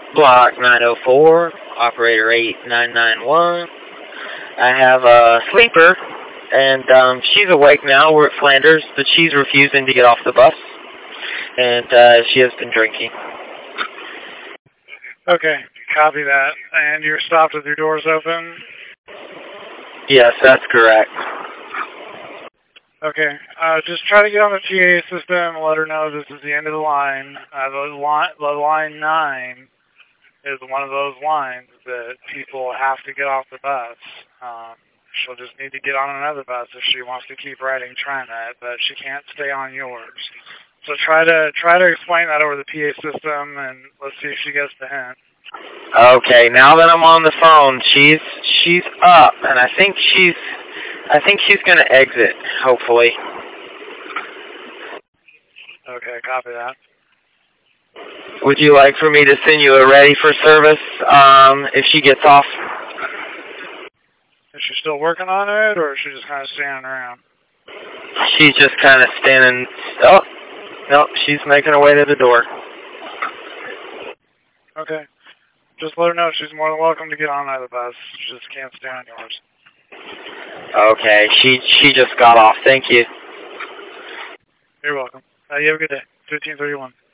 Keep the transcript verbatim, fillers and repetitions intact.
Block nine oh four, operator eight nine nine one. I have a sleeper, and um, she's awake now. We're at Flanders, but she's refusing to get off the bus, and uh, she has been drinking. Okay, copy that. And you're stopped with your doors open? Yes, that's correct. Okay, uh, just try to get on the T A system and let her know this is the end of the line. Uh, the, line the line nine is one of those lines that people have to get off the bus. Um, she'll just need to get on another bus if she wants to keep riding TriMet, but she can't stay on yours. So try to try to explain that over the P A system, and let's see if she gets the hint. Okay, now that I'm on the phone, she's she's up, and I think she's I think she's gonna exit. Hopefully. Okay, copy that. Would you like for me to send you a ready for service um, if she gets off? Is she still working on it, or is she just kind of standing around? She's just kind of standing. Oh, no, she's making her way to the door. Okay. Just let her know she's more than welcome to get on either bus. She just can't stay on yours. Okay, she she just got off. Thank you. You're welcome. Uh, you have a good day. fifteen thirty-one.